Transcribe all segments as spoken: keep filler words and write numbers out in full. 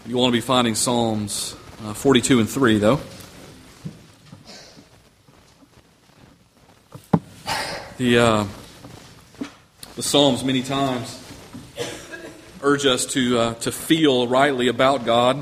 You want to be finding Psalms uh, forty-two and three, though. The uh, the Psalms many times urge us to uh, to feel rightly about God,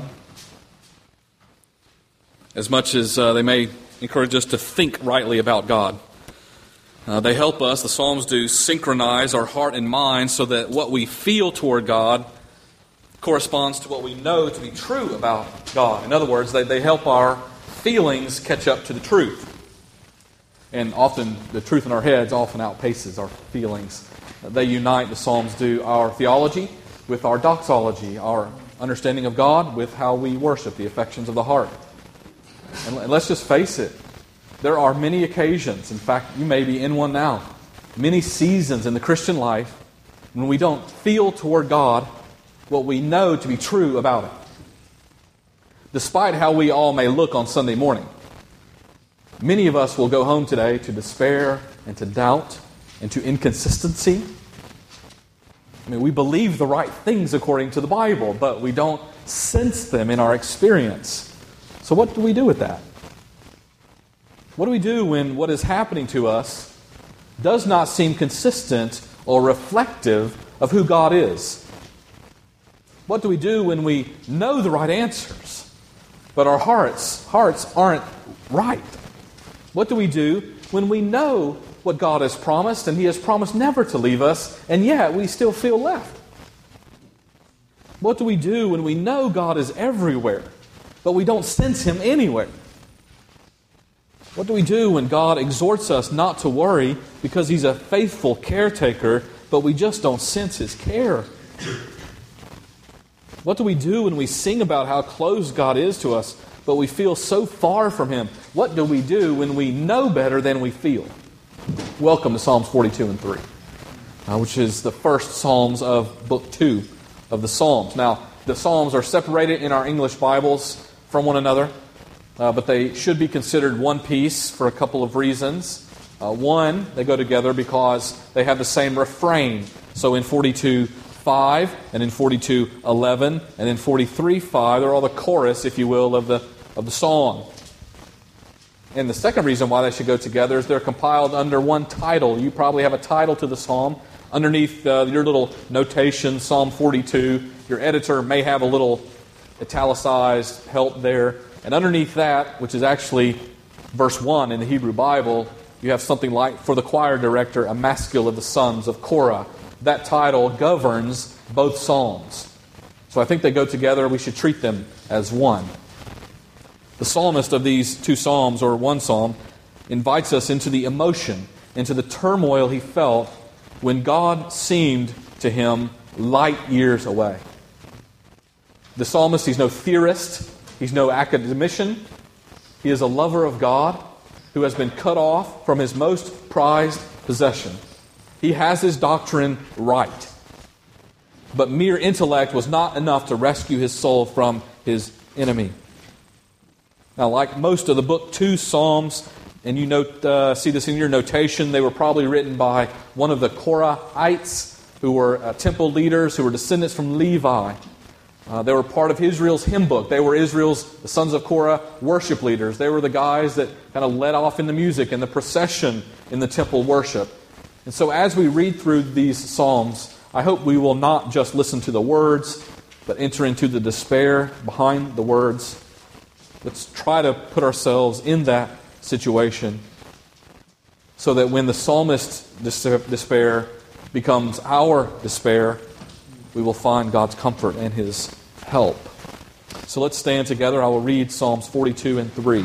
as much as uh, they may encourage us to think rightly about God. Uh, they help us, the Psalms do, synchronize our heart and mind so that what we feel toward God corresponds to what we know to be true about God. In other words, they, they help our feelings catch up to the truth. And often, the truth in our heads often outpaces our feelings. They unite, the Psalms do, our theology with our doxology, our understanding of God with how we worship, the affections of the heart. And, and let's just face it, there are many occasions, in fact, you may be in one now, many seasons in the Christian life when we don't feel toward God what we know to be true about it. Despite how we all may look on Sunday morning, many of us will go home today to despair and to doubt and to inconsistency. I mean, we believe the right things according to the Bible, but we don't sense them in our experience. So what do we do with that? What do we do when what is happening to us does not seem consistent or reflective of who God is? What do we do when we know the right answers, but our hearts, hearts aren't right? What do we do when we know what God has promised, and He has promised never to leave us, and yet we still feel left? What do we do when we know God is everywhere, but we don't sense Him anywhere? What do we do when God exhorts us not to worry because He's a faithful caretaker, but we just don't sense His care? What do we do when we sing about how close God is to us, but we feel so far from Him? What do we do when we know better than we feel? Welcome to Psalms forty-two and three, uh, which is the first Psalms of Book two of the Psalms. Now, the Psalms are separated in our English Bibles from one another, uh, but they should be considered one piece for a couple of reasons. Uh, one, they go together because they have the same refrain. So in forty-two five, and in forty-two eleven, and in forty-three five, they're all the chorus, if you will, of the of the song. And the second reason why they should go together is they're compiled under one title. You probably have a title to the psalm. Underneath uh, your little notation, Psalm forty-two, your editor may have a little italicized help there. And underneath that, which is actually verse one in the Hebrew Bible, you have something like, for the choir director, a maskil of the sons of Korah. That title governs both psalms. So I think they go together. We should treat them as one. The psalmist of these two psalms, or one psalm, invites us into the emotion, into the turmoil he felt when God seemed to him light years away. The psalmist, he's no theorist, he's no academician. He is a lover of God who has been cut off from his most prized possession. He has his doctrine right. But mere intellect was not enough to rescue his soul from his enemy. Now, like most of the book two Psalms, and you note, uh, see this in your notation, they were probably written by one of the Korahites, who were uh, temple leaders, who were descendants from Levi. Uh, they were part of Israel's hymn book. They were Israel's, the sons of Korah, worship leaders. They were the guys that kind of led off in the music and the procession in the temple worship. And so as we read through these Psalms, I hope we will not just listen to the words, but enter into the despair behind the words. Let's try to put ourselves in that situation so that when the psalmist's despair becomes our despair, we will find God's comfort and His help. So let's stand together. I will read Psalms forty-two and three.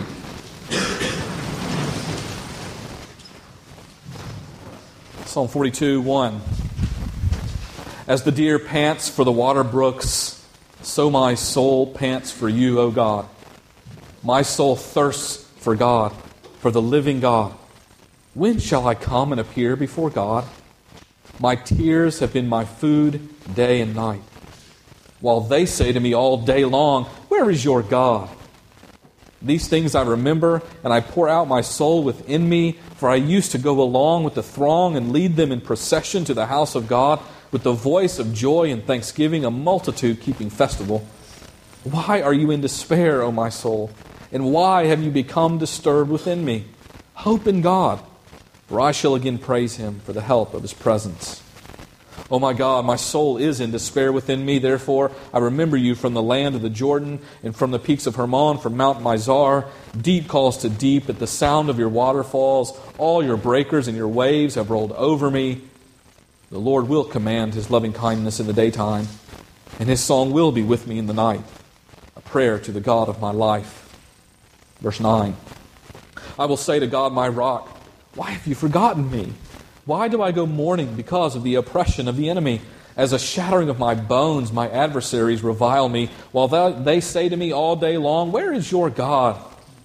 Psalm forty-two, one. As the deer pants for the water brooks, so my soul pants for you, O God. My soul thirsts for God, for the living God. When shall I come and appear before God? My tears have been my food day and night, while they say to me all day long, where is your God? These things I remember, and I pour out my soul within me, for I used to go along with the throng and lead them in procession to the house of God, with the voice of joy and thanksgiving, a multitude keeping festival. Why are you in despair, O my soul? And why have you become disturbed within me? Hope in God, for I shall again praise Him for the help of His presence. O my God, my soul is in despair within me. Therefore, I remember you from the land of the Jordan and from the peaks of Hermon, from Mount Mizar. Deep calls to deep at the sound of your waterfalls. All your breakers and your waves have rolled over me. The Lord will command His loving kindness in the daytime, and His song will be with me in the night, a prayer to the God of my life. Verse nine, I will say to God, my rock, why have you forgotten me? Why do I go mourning because of the oppression of the enemy? As a shattering of my bones, my adversaries revile me, while they say to me all day long, where is your God?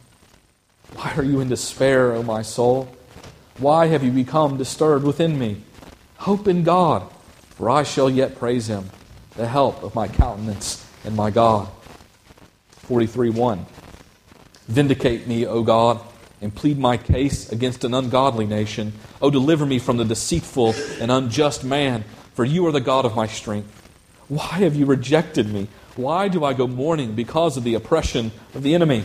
Why are you in despair, O my soul? Why have you become disturbed within me? Hope in God, for I shall yet praise Him, the help of my countenance and my God. forty-three one. Vindicate me, O God, and plead my case against an ungodly nation. O deliver me from the deceitful and unjust man, for you are the God of my strength. Why have you rejected me? Why do I go mourning because of the oppression of the enemy?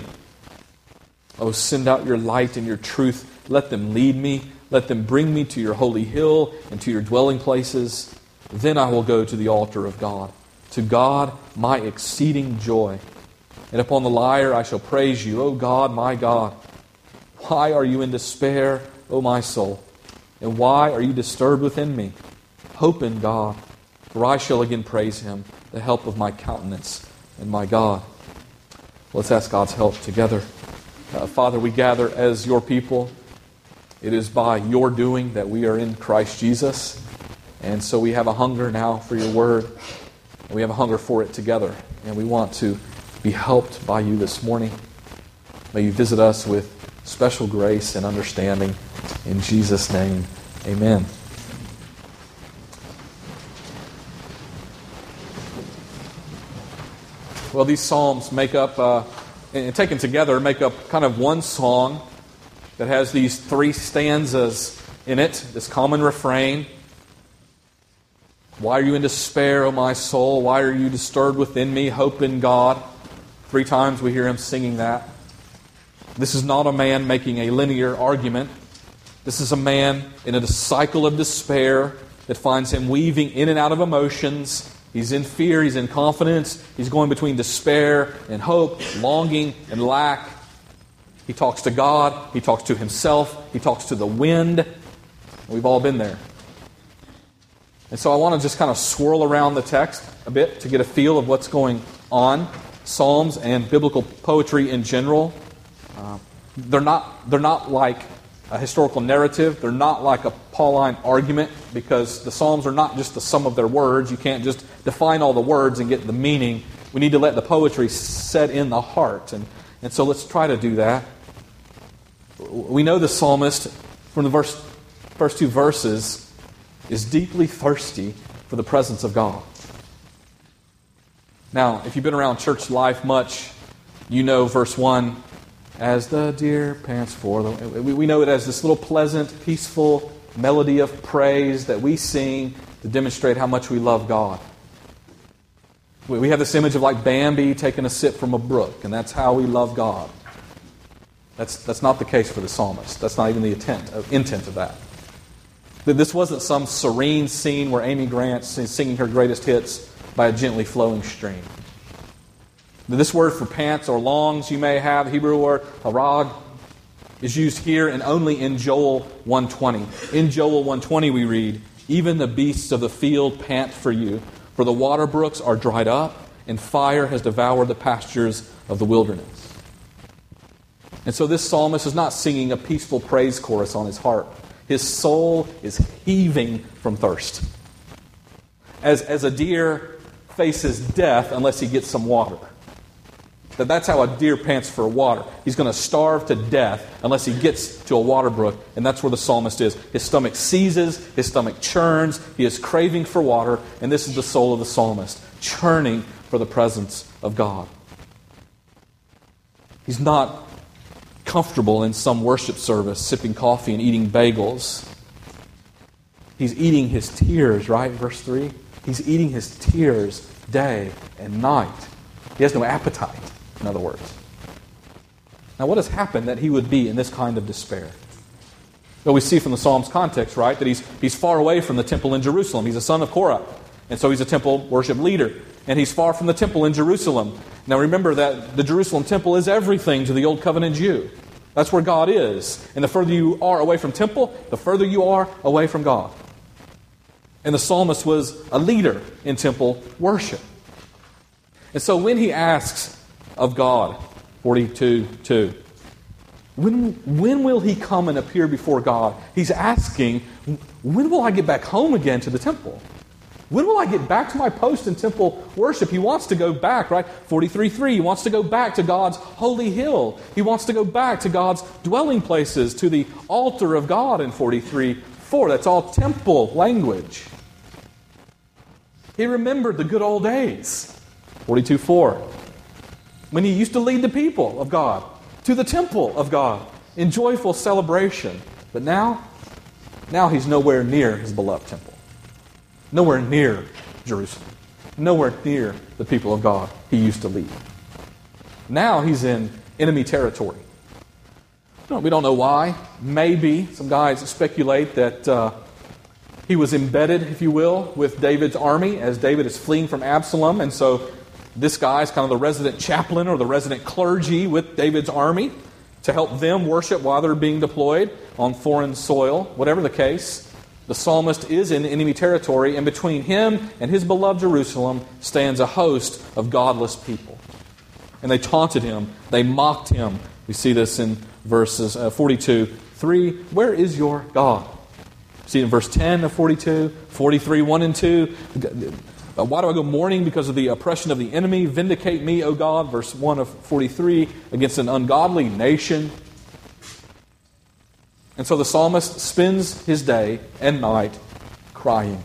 O send out your light and your truth. Let them lead me. Let them bring me to your holy hill and to your dwelling places. Then I will go to the altar of God, to God my exceeding joy. And upon the lyre I shall praise you, O God, my God. Why are you in despair, O my soul? And why are you disturbed within me? Hope in God, for I shall again praise Him, the help of my countenance and my God. Let's ask God's help together. Uh, Father, we gather as your people. It is by your doing that we are in Christ Jesus. And so we have a hunger now for your word. And we have a hunger for it together. And we want to be helped by you this morning. May you visit us with special grace and understanding. In Jesus' name, amen. Well, these psalms make up, uh, and taken together, make up kind of one song that has these three stanzas in it, this common refrain. Why are you in despair, O my soul? Why are you disturbed within me? Hope in God. Three times we hear him singing that. This is not a man making a linear argument. This is a man in a cycle of despair that finds him weaving in and out of emotions. He's in fear, he's in confidence, he's going between despair and hope, longing and lack. He talks to God, he talks to himself, he talks to the wind. We've all been there. And so I want to just kind of swirl around the text a bit to get a feel of what's going on. Psalms and biblical poetry in general, uh, they're not they're not like a historical narrative. They're not like a Pauline argument, because the Psalms are not just the sum of their words. You can't just define all the words and get the meaning. We need to let the poetry set in the heart. And, and so let's try to do that. We know the psalmist from the verse, first two verses is deeply thirsty for the presence of God. Now, if you've been around church life much, you know verse one, as the deer pants for the... We know it as this little pleasant, peaceful melody of praise that we sing to demonstrate how much we love God. We have this image of like Bambi taking a sip from a brook, and that's how we love God. That's, that's not the case for the psalmist. That's not even the intent of, intent of that. This wasn't some serene scene where Amy Grant's singing her greatest hits by a gently flowing stream. This word for pants or longs you may have, the Hebrew word harag, is used here and only in Joel one twenty. In Joel one twenty we read, even the beasts of the field pant for you, for the water brooks are dried up, and fire has devoured the pastures of the wilderness. And so this psalmist is not singing a peaceful praise chorus on his harp. His soul is heaving from thirst. As, as a deer faces death unless he gets some water. That that's how a deer pants for water. He's going to starve to death unless he gets to a water brook, and that's where the psalmist is. His stomach seizes, his stomach churns, he is craving for water, and this is the soul of the psalmist, churning for the presence of God. He's not comfortable in some worship service, sipping coffee and eating bagels. He's eating his tears, right? Verse three. He's eating his tears day and night. He has no appetite, in other words. Now, what has happened that he would be in this kind of despair? Well, we see from the Psalm's context, right, that he's, he's far away from the temple in Jerusalem. He's a son of Korah, and so he's a temple worship leader. And he's far from the temple in Jerusalem. Now remember that the Jerusalem temple is everything to the Old Covenant Jew. That's where God is. And the further you are away from temple, the further you are away from God. And the psalmist was a leader in temple worship. And so when he asks of God, forty-two two, when, when will he come and appear before God? He's asking, when will I get back home again to the temple? When will I get back to my post in temple worship? He wants to go back, right? forty-three three, he wants to go back to God's holy hill. He wants to go back to God's dwelling places, to the altar of God in forty-three four. That's all temple language. He remembered the good old days. forty-two four, when he used to lead the people of God to the temple of God in joyful celebration. But now, now he's nowhere near his beloved temple. Nowhere near Jerusalem. Nowhere near the people of God he used to lead. Now he's in enemy territory. We don't know why. Maybe some guys speculate that uh, he was embedded, if you will, with David's army as David is fleeing from Absalom. And so this guy is kind of the resident chaplain or the resident clergy with David's army to help them worship while they're being deployed on foreign soil. Whatever the case, the psalmist is in enemy territory, and between him and his beloved Jerusalem stands a host of godless people. And they taunted him. They mocked him. We see this in verses uh, forty-two three. Where is your God? See it in verse ten of forty-two, forty-three one and two. Why do I go mourning because of the oppression of the enemy? Vindicate me, O God. Verse one of forty-three, against an ungodly nation. And so the psalmist spends his day and night crying.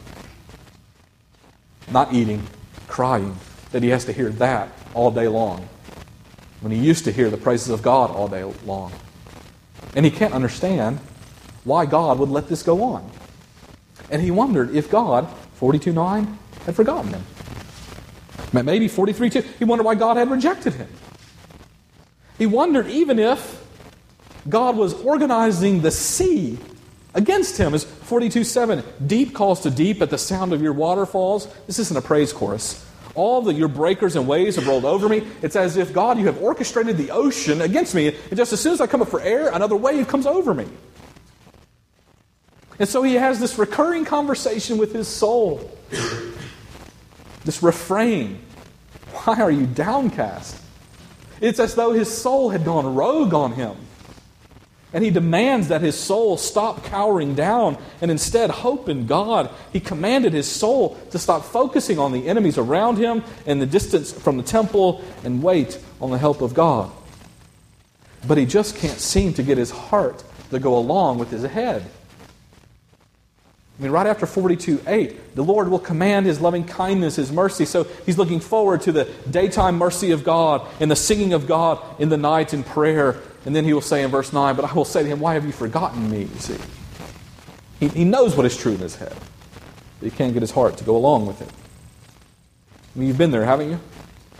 Not eating, crying. That he has to hear that all day long. When he used to hear the praises of God all day long. And he can't understand why God would let this go on. And he wondered if God, forty-two nine, had forgotten him. Maybe forty-three two, he wondered why God had rejected him. He wondered even if God was organizing the sea against him. As forty-two seven, deep calls to deep at the sound of your waterfalls. This isn't a praise chorus. All the your breakers and waves have rolled over me. It's as if, God, you have orchestrated the ocean against me. And just as soon as I come up for air, another wave comes over me. And so he has this recurring conversation with his soul. This refrain. Why are you downcast? It's as though his soul had gone rogue on him. And he demands that his soul stop cowering down and instead hope in God. He commanded his soul to stop focusing on the enemies around him and the distance from the temple and wait on the help of God. But he just can't seem to get his heart to go along with his head. I mean, right after forty-two eight, the Lord will command His loving kindness, His mercy. So he's looking forward to the daytime mercy of God and the singing of God in the night in prayer. And then he will say in verse nine, but I will say to him, why have you forgotten me? You see, he, he knows what is true in his head, but he can't get his heart to go along with it. I mean, you've been there, haven't you?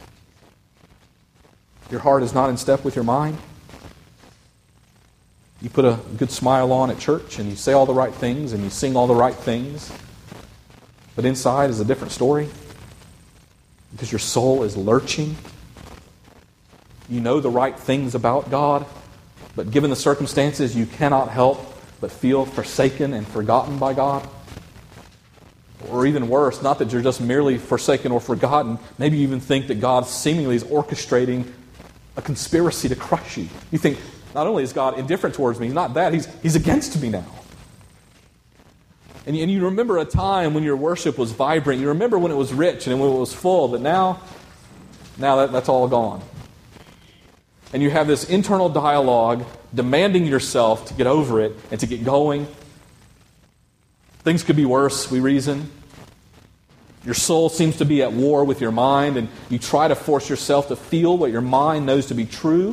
Your heart is not in step with your mind. You put a good smile on at church and you say all the right things and you sing all the right things. But inside is a different story. Because your soul is lurching. You know the right things about God, but given the circumstances, you cannot help but feel forsaken and forgotten by God. Or even worse, not that you're just merely forsaken or forgotten, maybe you even think that God seemingly is orchestrating a conspiracy to crush you. You think, not only is God indifferent towards me, not that, He's, he's against me now. And you, and you remember a time when your worship was vibrant. You remember when it was rich and when it was full, but now, now that, that's all gone. And you have this internal dialogue demanding yourself to get over it and to get going. Things could be worse, we reason. Your soul seems to be at war with your mind, and you try to force yourself to feel what your mind knows to be true.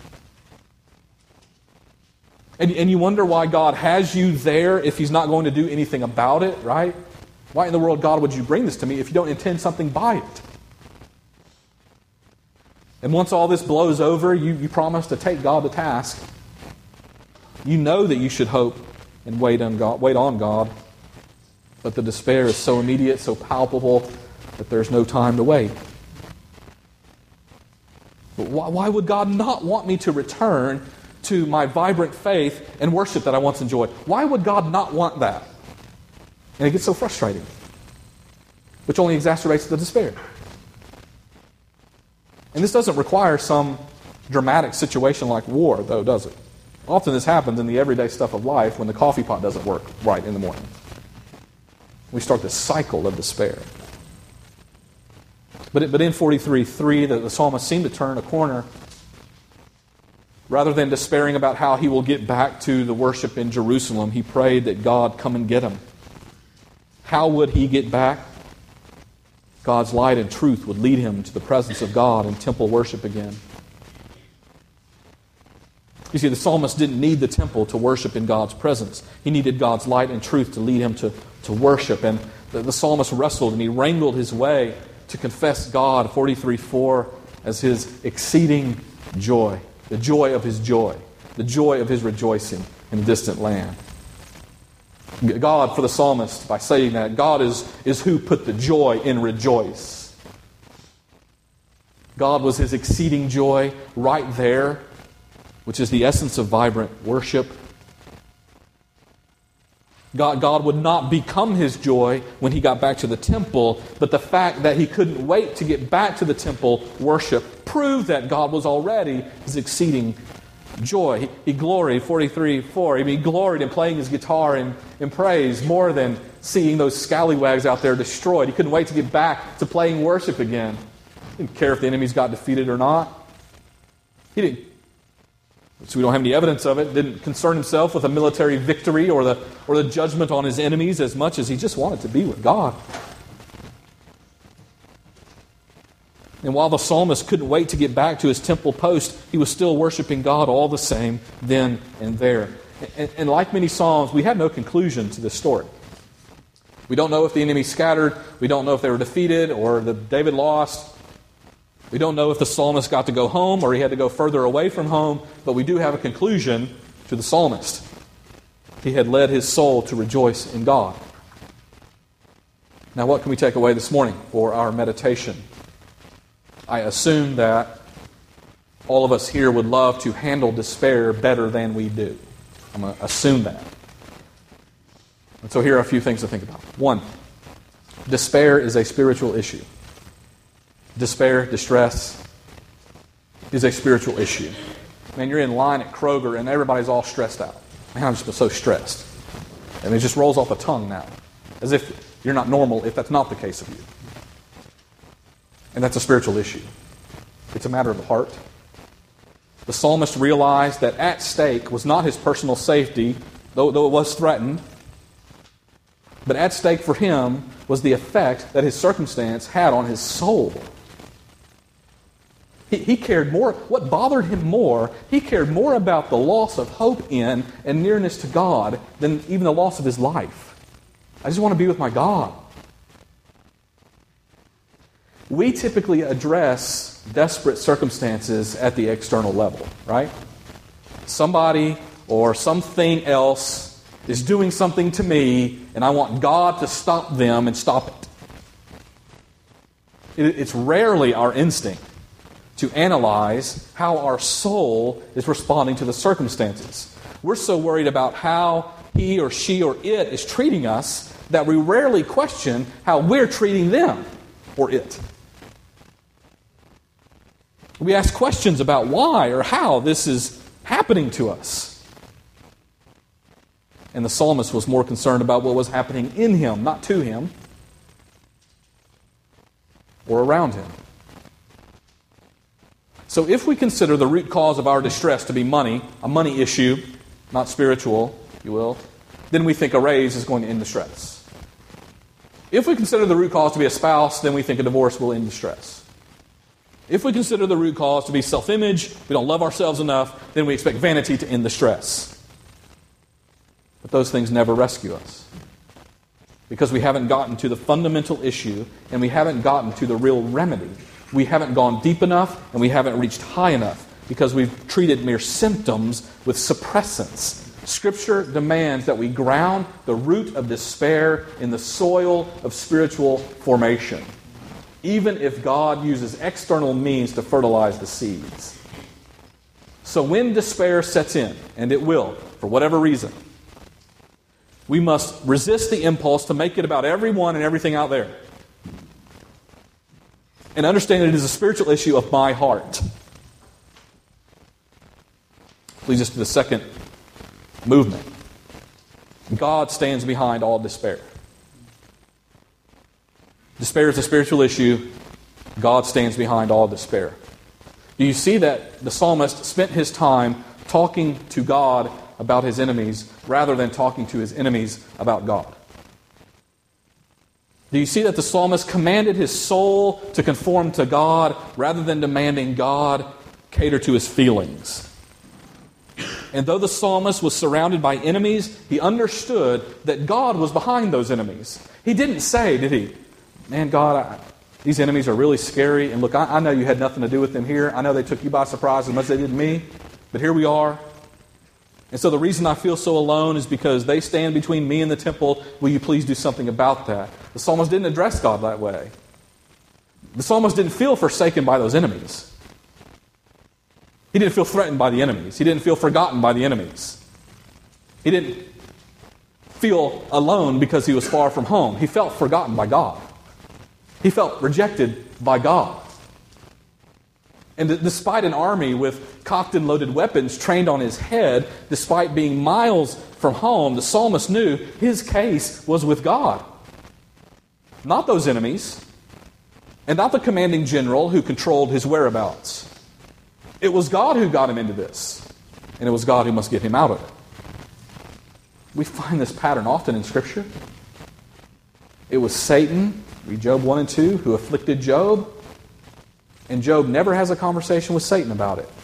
And, and you wonder why God has you there if He's not going to do anything about it, right? Why in the world, God, would you bring this to me if you don't intend something by it? And once all this blows over, you, you promise to take God to task. You know that you should hope and wait on God, wait on God, but the despair is so immediate, so palpable, that there's no time to wait. But why, why would God not want me to return to my vibrant faith and worship that I once enjoyed? Why would God not want that? And it gets so frustrating, which only exacerbates the despair. And this doesn't require some dramatic situation like war, though, does it? Often this happens in the everyday stuff of life when the coffee pot doesn't work right in the morning. We start this cycle of despair. But, it, but in forty-three three, the, the psalmist seemed to turn a corner. Rather than despairing about how he will get back to the worship in Jerusalem, he prayed that God come and get him. How would he get back? God's light and truth would lead him to the presence of God in temple worship again. You see, the psalmist didn't need the temple to worship in God's presence. He needed God's light and truth to lead him to, to worship. And the, the psalmist wrestled and he wrangled his way to confess God, forty-three four, as his exceeding joy. The joy of his joy. The joy of his rejoicing in a distant land. God, for the psalmist, by saying that, God is, is who put the joy in rejoice. God was his exceeding joy right there, which is the essence of vibrant worship. God, God would not become his joy when he got back to the temple, but the fact that he couldn't wait to get back to the temple worship proved that God was already his exceeding joy. He, he gloried, forty-three four, he gloried in playing his guitar in, in praise more than seeing those scallywags out there destroyed. He couldn't wait to get back to playing worship again. He didn't care if the enemies got defeated or not. He didn't, so we don't have any evidence of it, didn't concern himself with a military victory or the, or the judgment on his enemies as much as he just wanted to be with God. And while the psalmist couldn't wait to get back to his temple post, he was still worshiping God all the same then and there. And, and like many psalms, we have no conclusion to this story. We don't know if the enemy scattered. We don't know if they were defeated or that David lost. We don't know if the psalmist got to go home or he had to go further away from home. But we do have a conclusion to the psalmist. He had led his soul to rejoice in God. Now, what can we take away this morning for our meditation? I assume that all of us here would love to handle despair better than we do. I'm going to assume that. And so here are a few things to think about. One, despair is a spiritual issue. Despair, distress, is a spiritual issue. Man, you're in line at Kroger and everybody's all stressed out. Man, I'm just so stressed. And it just rolls off the tongue now. As if you're not normal if that's not the case of you. And that's a spiritual issue. It's a matter of the heart. The psalmist realized that at stake was not his personal safety, though, though it was threatened. But at stake for him was the effect that his circumstance had on his soul. He, he cared more, what bothered him more, he cared more about the loss of hope in and nearness to God than even the loss of his life. I just want to be with my God. We typically address desperate circumstances at the external level, right? Somebody or something else is doing something to me, and I want God to stop them and stop it. It's rarely our instinct to analyze how our soul is responding to the circumstances. We're so worried about how he or she or it is treating us that we rarely question how we're treating them or it. We ask questions about why or how this is happening to us. And the psalmist was more concerned about what was happening in him, not to him, or around him. So if we consider the root cause of our distress to be money, a money issue, not spiritual, if you will, then we think a raise is going to end distress. If we consider the root cause to be a spouse, then we think a divorce will end distress. If we consider the root cause to be self-image, we don't love ourselves enough, then we expect vanity to end the stress. But those things never rescue us. Because we haven't gotten to the fundamental issue and we haven't gotten to the real remedy we haven't gone deep enough and we haven't reached high enough because we've treated mere symptoms with suppressants. Scripture demands that we ground the root of despair in the soil of spiritual formation, even if God uses external means to fertilize the seeds. So when despair sets in, and it will, for whatever reason, we must resist the impulse to make it about everyone and everything out there. And understand that it is a spiritual issue of my heart. Leads us to the second movement. God stands behind all despair. Despair is a spiritual issue. God stands behind all despair. Do you see that the psalmist spent his time talking to God about his enemies rather than talking to his enemies about God? Do you see that the psalmist commanded his soul to conform to God rather than demanding God cater to his feelings? And though the psalmist was surrounded by enemies, he understood that God was behind those enemies. He didn't say, did he, man, God, I, these enemies are really scary. And look, I, I know you had nothing to do with them here. I know they took you by surprise as much as they did me. But here we are. And so the reason I feel so alone is because they stand between me and the temple. Will you please do something about that? The psalmist didn't address God that way. The psalmist didn't feel forsaken by those enemies. He didn't feel threatened by the enemies. He didn't feel forgotten by the enemies. He didn't feel alone because he was far from home. He felt forgotten by God. He felt rejected by God. And despite an army with cocked and loaded weapons trained on his head, despite being miles from home, the psalmist knew his case was with God. Not those enemies, and not the commanding general who controlled his whereabouts. It was God who got him into this, and it was God who must get him out of it. We find this pattern often in Scripture. It was Satan, read Job one and two, who afflicted Job, and Job never has a conversation with Satan about it.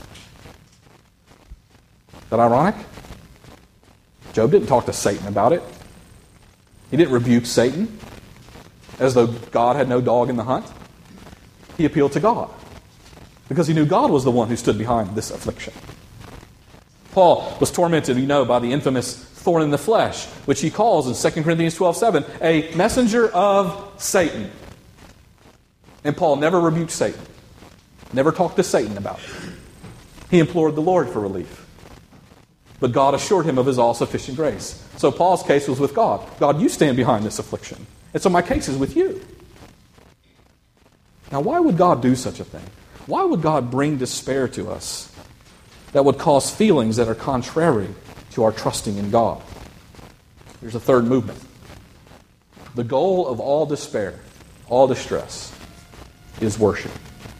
Is that ironic? Job didn't talk to Satan about it. He didn't rebuke Satan as though God had no dog in the hunt. He appealed to God because he knew God was the one who stood behind this affliction. Paul was tormented, you know, by the infamous thorn in the flesh, which he calls in Second Corinthians twelve seven, a messenger of Satan. And Paul never rebuked Satan. Never talked to Satan about it. He implored the Lord for relief. But God assured him of his all-sufficient grace. So Paul's case was with God. God, you stand behind this affliction. And so my case is with you. Now, why would God do such a thing? Why would God bring despair to us that would cause feelings that are contrary to our trusting in God? Here's a third movement. The goal of all despair, all distress, is worship.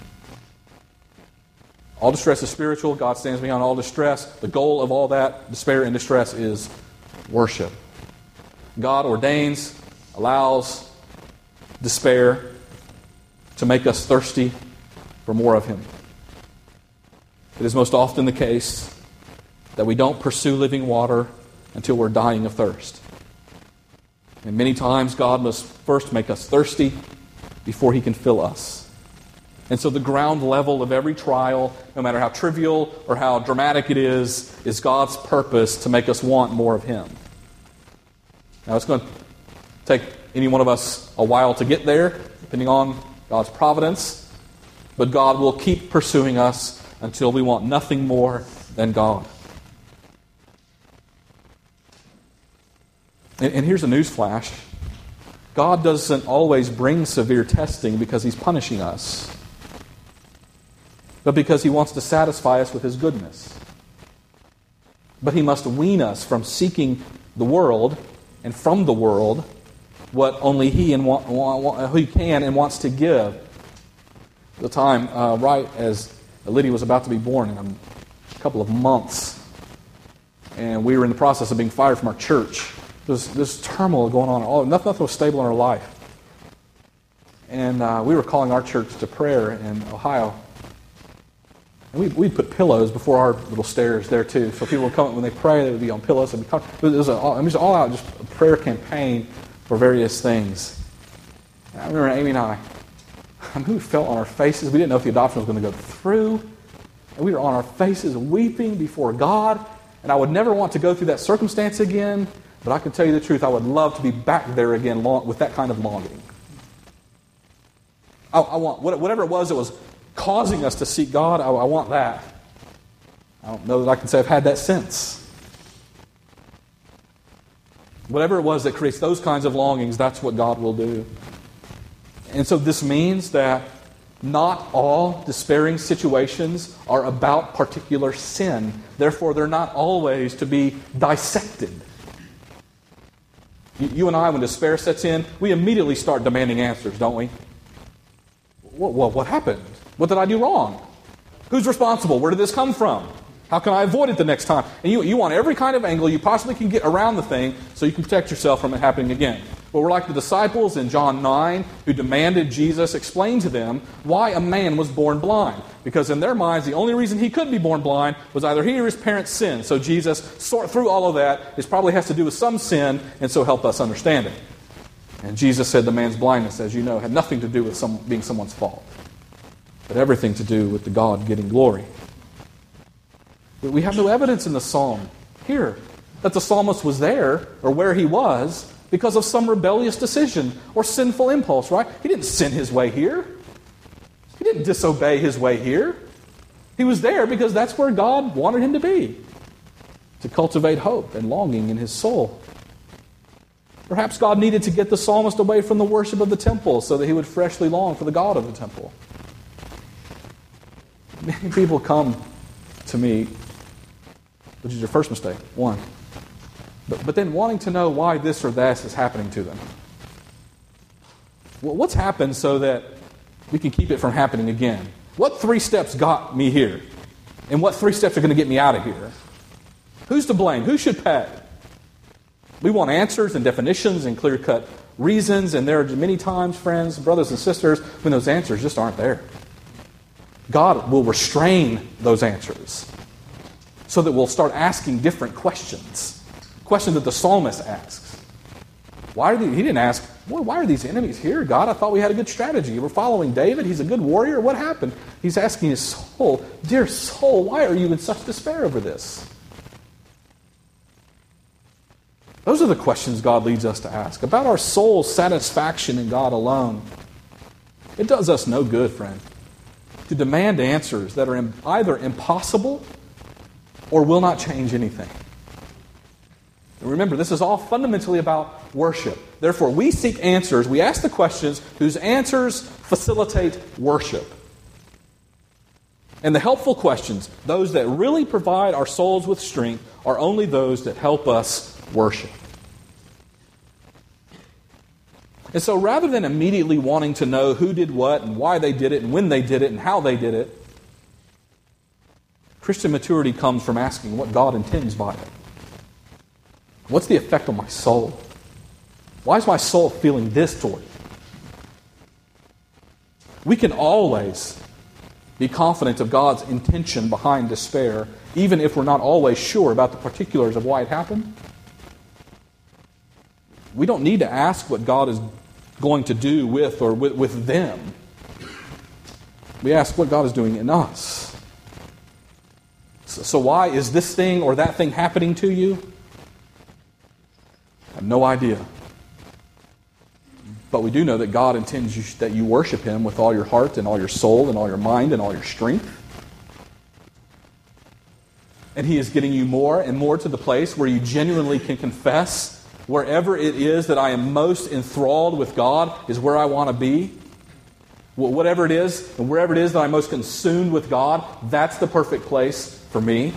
All distress is spiritual. God stands behind all distress. The goal of all that despair and distress is worship. God ordains, allows despair to make us thirsty for more of Him. It is most often the case that we don't pursue living water until we're dying of thirst. And many times God must first make us thirsty before He can fill us. And so the ground level of every trial, no matter how trivial or how dramatic it is, is God's purpose to make us want more of Him. Now it's going to take any one of us a while to get there, depending on God's providence. But God will keep pursuing us until we want nothing more than God. And, and here's a news flash. God doesn't always bring severe testing because He's punishing us, but because He wants to satisfy us with His goodness. But He must wean us from seeking the world and from the world what only He and want, want, He can and wants to give. At the time, uh, right as Lydia was about to be born in a couple of months, and we were in the process of being fired from our church. There was this turmoil going on. All, nothing, nothing was stable in our life. And uh, we were calling our church to prayer in Ohio. And we'd, we'd put pillows before our little stairs there too. So people would come, when they pray, they would be on pillows. And it was, a, it was all out, just a prayer campaign for various things. And I remember Amy and I, I mean, we fell on our faces. We didn't know if the adoption was going to go through. And we were on our faces weeping before God. And I would never want to go through that circumstance again. But I can tell you the truth, I would love to be back there again long, with that kind of longing. I, I want, whatever it was that was causing us to seek God, I, I want that. I don't know that I can say I've had that since. Whatever it was that creates those kinds of longings, that's what God will do. And so this means that not all despairing situations are about particular sin. Therefore, they're not always to be dissected. You, you and I, when despair sets in, we immediately start demanding answers, don't we? What, what, what happened? What did I do wrong? Who's responsible? Where did this come from? How can I avoid it the next time? And you, you want every kind of angle you possibly can get around the thing so you can protect yourself from it happening again. But we're like the disciples in John nine who demanded Jesus explain to them why a man was born blind. Because in their minds, the only reason he could be born blind was either he or his parents sinned. So Jesus, sort through all of that, this probably has to do with some sin, and so help us understand it. And Jesus said the man's blindness, as you know, had nothing to do with some, being someone's fault, but everything to do with the God getting glory. We have no evidence in the psalm here that the psalmist was there or where he was because of some rebellious decision or sinful impulse, right? He didn't sin his way here. He didn't disobey his way here. He was there because that's where God wanted him to be, to cultivate hope and longing in his soul. Perhaps God needed to get the psalmist away from the worship of the temple so that he would freshly long for the God of the temple. Many people come to me, which is your first mistake, one. But, but then wanting to know why this or that is happening to them. Well, what's happened so that we can keep it from happening again? What three steps got me here? And what three steps are going to get me out of here? Who's to blame? Who should pay? We want answers and definitions and clear-cut reasons, and there are many times, friends, brothers and sisters, when those answers just aren't there. God will restrain those answers so that we'll start asking different questions. Questions that the psalmist asks. Why are they, he didn't ask, well, why are these enemies here, God? I thought we had a good strategy. We're following David. He's a good warrior. What happened? He's asking his soul, dear soul, why are you in such despair over this? Those are the questions God leads us to ask about our soul's satisfaction in God alone. It does us no good, friend, to demand answers that are either impossible or will not change anything. And remember, this is all fundamentally about worship. Therefore, we seek answers. We ask the questions whose answers facilitate worship. And the helpful questions, those that really provide our souls with strength, are only those that help us worship. And so rather than immediately wanting to know who did what and why they did it and when they did it and how they did it, Christian maturity comes from asking what God intends by it. What's the effect on my soul? Why is my soul feeling this toward it? We can always be confident of God's intention behind despair, even if we're not always sure about the particulars of why it happened. We don't need to ask what God is going to do with or with, with them. We ask what God is doing in us. So, so why is this thing or that thing happening to you? I have no idea. But we do know that God intends you, that you worship Him with all your heart and all your soul and all your mind and all your strength. And He is getting you more and more to the place where you genuinely can confess wherever it is that I am most enthralled with God is where I want to be. Whatever it is, and wherever it is that I'm most consumed with God, that's the perfect place for me.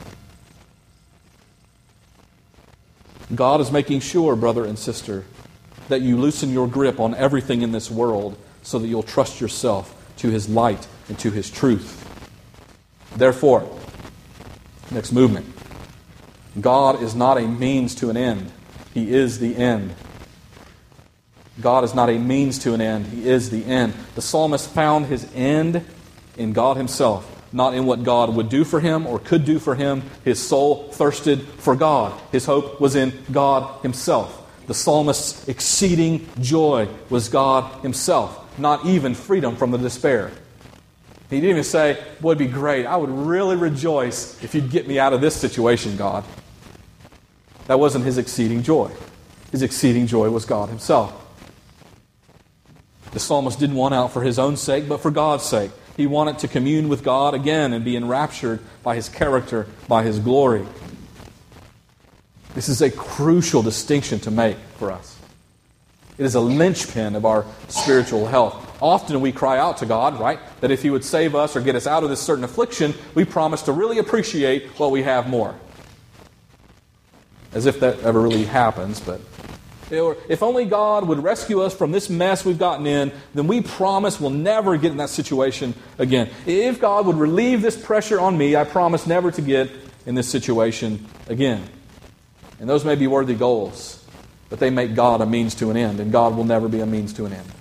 God is making sure, brother and sister, that you loosen your grip on everything in this world so that you'll trust yourself to His light and to His truth. Therefore, next movement. God is not a means to an end. He is the end. God is not a means to an end. He is the end. The psalmist found his end in God Himself, not in what God would do for him or could do for him. His soul thirsted for God. His hope was in God Himself. The psalmist's exceeding joy was God Himself, not even freedom from the despair. He didn't even say, boy, it'd be great. I would really rejoice if you'd get me out of this situation, God. That wasn't his exceeding joy. His exceeding joy was God himself. The psalmist didn't want out for his own sake, but for God's sake. He wanted to commune with God again and be enraptured by his character, by his glory. This is a crucial distinction to make for us. It is a linchpin of our spiritual health. Often we cry out to God, right, that if He would save us or get us out of this certain affliction, we promise to really appreciate what we have more. As if that ever really happens, but if only God would rescue us from this mess we've gotten in, then we promise we'll never get in that situation again. If God would relieve this pressure on me, I promise never to get in this situation again. And those may be worthy goals, but they make God a means to an end, and God will never be a means to an end.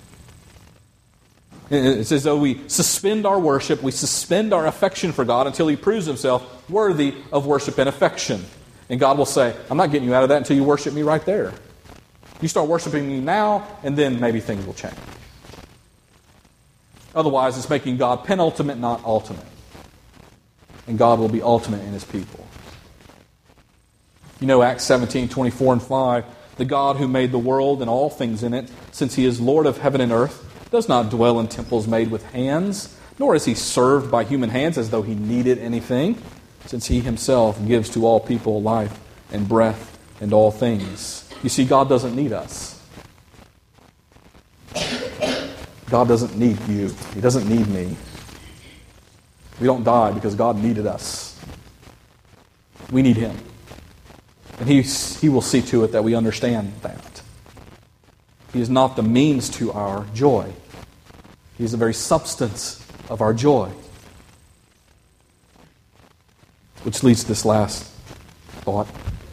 It's as though we suspend our worship, we suspend our affection for God until He proves Himself worthy of worship and affection. And God will say, I'm not getting you out of that until you worship me right there. You start worshiping me now, and then maybe things will change. Otherwise, it's making God penultimate, not ultimate. And God will be ultimate in His people. You know Acts seventeen, twenty-four and five, the God who made the world and all things in it, since He is Lord of heaven and earth, does not dwell in temples made with hands, nor is He served by human hands as though He needed anything, since He Himself gives to all people life and breath and all things. You see, God doesn't need us. God doesn't need you. He doesn't need me. We don't die because God needed us. We need Him. And He, he will see to it that we understand that. He is not the means to our joy. He is the very substance of our joy. Which leads to this last thought.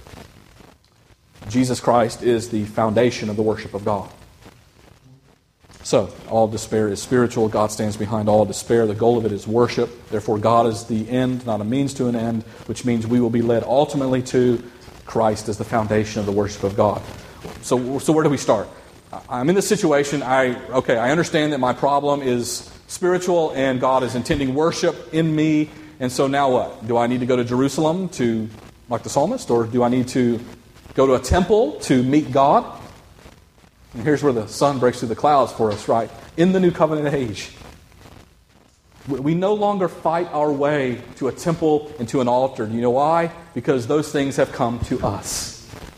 Jesus Christ is the foundation of the worship of God. So, all despair is spiritual. God stands behind all despair. The goal of it is worship. Therefore, God is the end, not a means to an end, which means we will be led ultimately to Christ as the foundation of the worship of God. So, so where do we start? I'm in this situation. I okay. I understand that my problem is spiritual, and God is intending worship in me. And so now what? Do I need to go to Jerusalem to, like the psalmist, or do I need to go to a temple to meet God? And here's where the sun breaks through the clouds for us, right? In the New Covenant age, we no longer fight our way to a temple and to an altar. Do you know why? Because those things have come to us.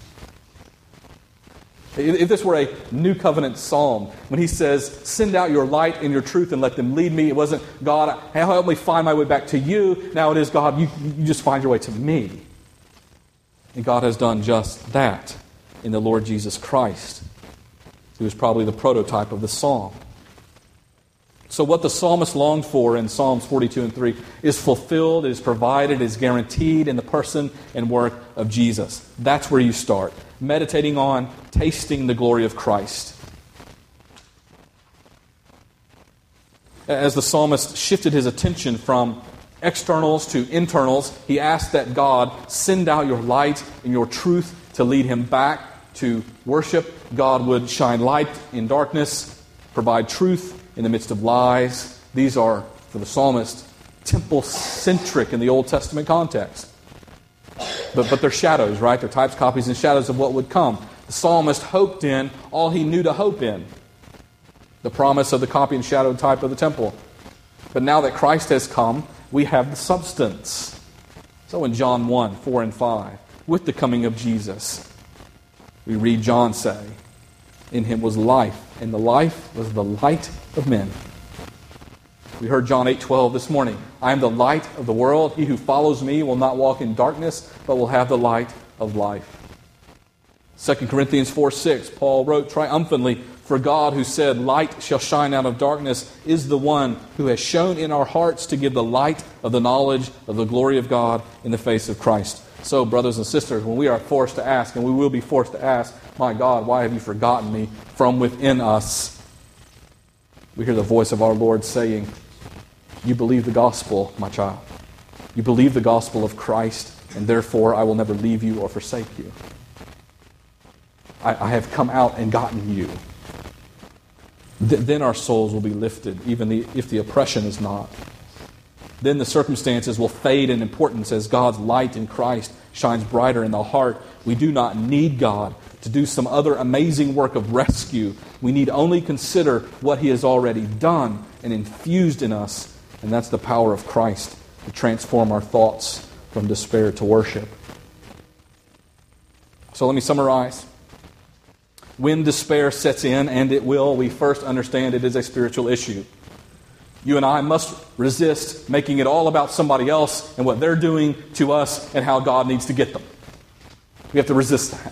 If this were a New Covenant psalm, when he says, send out your light and your truth and let them lead me, it wasn't, God, help me find my way back to you. Now it is, God, you, you just find your way to me. And God has done just that in the Lord Jesus Christ, who is probably the prototype of the psalm. So what the psalmist longed for in Psalms forty-two and three is fulfilled, is provided, is guaranteed in the person and work of Jesus. That's where you start. Meditating on, tasting the glory of Christ. As the psalmist shifted his attention from externals to internals, he asked that God send out your light and your truth to lead him back to worship. God would shine light in darkness, provide truth in the midst of lies. These are, for the psalmist, temple-centric in the Old Testament context. But, but they're shadows, right? They're types, copies, and shadows of what would come. The psalmist hoped in all he knew to hope in. The promise of the copy and shadow type of the temple. But now that Christ has come, we have the substance. So in John one, four and five, with the coming of Jesus, we read John say, in Him was life, and the life was the light of men. We heard John eight twelve this morning. I am the light of the world. He who follows me will not walk in darkness, but will have the light of life. Second Corinthians four six, Paul wrote triumphantly, for God who said, light shall shine out of darkness, is the one who has shown in our hearts to give the light of the knowledge of the glory of God in the face of Christ. So, brothers and sisters, when we are forced to ask, and we will be forced to ask, my God, why have you forgotten me, from within us, we hear the voice of our Lord saying, you believe the gospel, my child. You believe the gospel of Christ, and therefore I will never leave you or forsake you. I, I have come out and gotten you. th- then our souls will be lifted, even the, if the oppression is not. Then the circumstances will fade in importance as God's light in Christ shines brighter in the heart. We do not need God to do some other amazing work of rescue. We need only consider what He has already done and infused in us, and that's the power of Christ to transform our thoughts from despair to worship. So let me summarize. When despair sets in, and it will, we first understand it is a spiritual issue. You and I must resist making it all about somebody else and what they're doing to us and how God needs to get them. We have to resist that.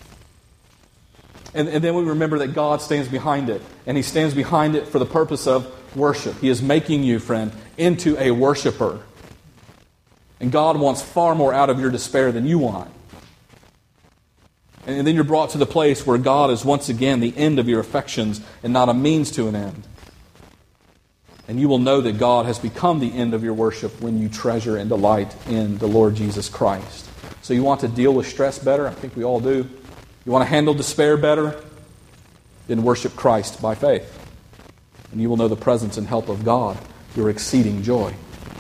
And, and then we remember that God stands behind it. And He stands behind it for the purpose of worship. He is making you, friend, into a worshiper. And God wants far more out of your despair than you want. And then you're brought to the place where God is once again the end of your affections and not a means to an end. And you will know that God has become the end of your worship when you treasure and delight in the Lord Jesus Christ. So you want to deal with stress better? I think we all do. You want to handle despair better? Then worship Christ by faith. And you will know the presence and help of God, your exceeding joy.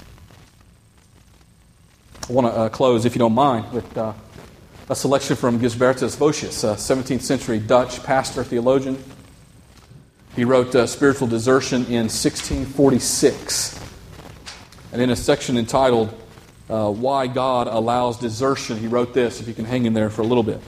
I want to uh, close, if you don't mind, with uh, a selection from Gisbertus Voetius, a seventeenth century Dutch pastor, theologian. He wrote uh, Spiritual Desertion in sixteen forty-six. And in a section entitled, uh, Why God Allows Desertion, he wrote this, if you can hang in there for a little bit.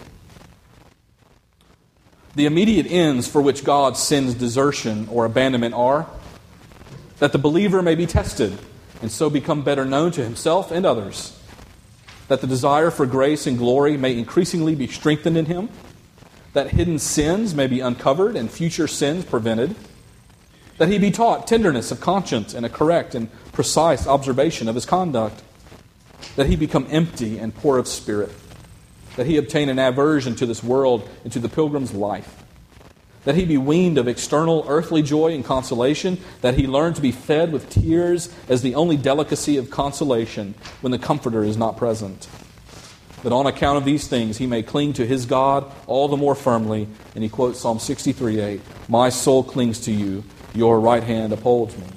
The immediate ends for which God sends desertion or abandonment are that the believer may be tested and so become better known to himself and others, that the desire for grace and glory may increasingly be strengthened in him, that hidden sins may be uncovered and future sins prevented, that he be taught tenderness of conscience and a correct and precise observation of his conduct, that he become empty and poor of spirit, that he obtain an aversion to this world and to the pilgrim's life, that he be weaned of external earthly joy and consolation, that he learn to be fed with tears as the only delicacy of consolation when the Comforter is not present, that on account of these things he may cling to his God all the more firmly. And he quotes Psalm sixty-three eight, My soul clings to you, your right hand upholds me.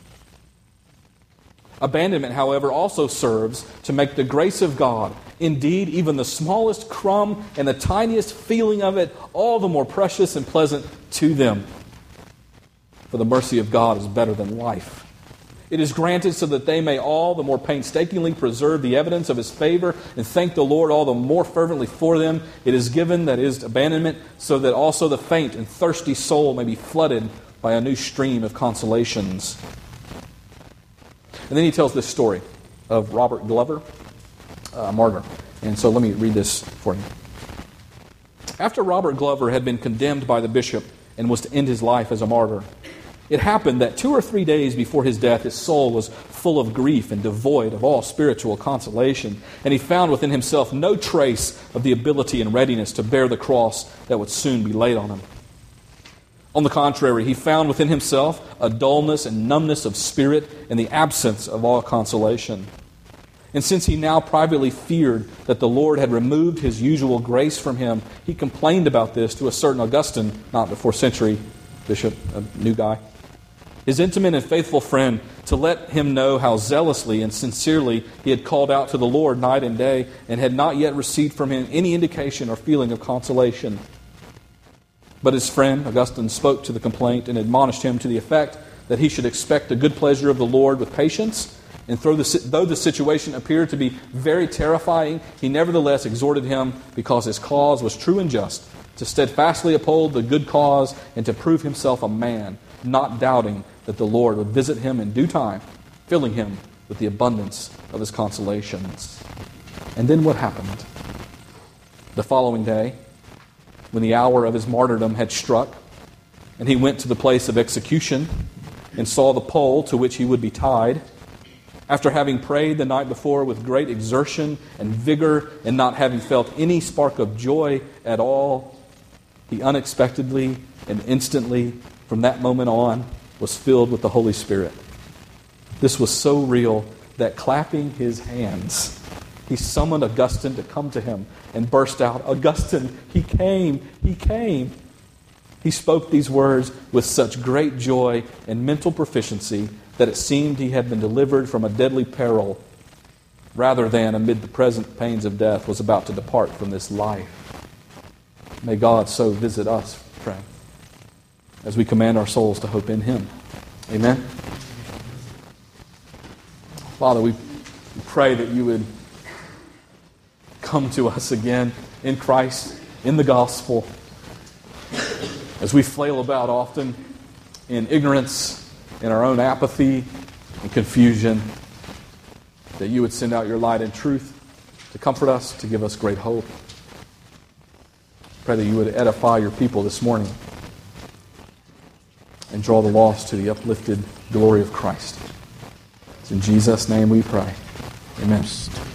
Abandonment, however, also serves to make the grace of God, indeed even the smallest crumb and the tiniest feeling of it, all the more precious and pleasant to them. For the mercy of God is better than life. It is granted so that they may all the more painstakingly preserve the evidence of His favor and thank the Lord all the more fervently for them. It is given, that is, abandonment, so that also the faint and thirsty soul may be flooded by a new stream of consolations. And then he tells this story of Robert Glover, a martyr. And so let me read this for you. After Robert Glover had been condemned by the bishop and was to end his life as a martyr, it happened that two or three days before his death, his soul was full of grief and devoid of all spiritual consolation, and he found within himself no trace of the ability and readiness to bear the cross that would soon be laid on him. On the contrary, he found within himself a dullness and numbness of spirit and the absence of all consolation. And since he now privately feared that the Lord had removed His usual grace from him, he complained about this to a certain Augustine, not the fourth century bishop, a new guy, his intimate and faithful friend, to let him know how zealously and sincerely he had called out to the Lord night and day and had not yet received from Him any indication or feeling of consolation. But his friend, Augustine, spoke to the complaint and admonished him to the effect that he should expect the good pleasure of the Lord with patience, and though the situation appeared to be very terrifying, he nevertheless exhorted him, because his cause was true and just, to steadfastly uphold the good cause and to prove himself a man, not doubting that the Lord would visit him in due time, filling him with the abundance of His consolations. And then what happened? The following day, when the hour of his martyrdom had struck, and he went to the place of execution and saw the pole to which he would be tied, after having prayed the night before with great exertion and vigor and not having felt any spark of joy at all, he unexpectedly and instantly, from that moment on, was filled with the Holy Spirit. This was so real that, clapping his hands, he summoned Augustine to come to him and burst out, Augustine, he came, he came. He spoke these words with such great joy and mental proficiency that it seemed he had been delivered from a deadly peril rather than, amid the present pains of death, was about to depart from this life. May God so visit us, friend, as we command our souls to hope in Him. Amen. Father, we pray that you would come to us again in Christ, in the gospel, as we flail about often in ignorance, in our own apathy and confusion, that you would send out your light and truth to comfort us, to give us great hope. Pray that you would edify your people this morning and draw the lost to the uplifted glory of Christ. It's in Jesus' name we pray. Amen.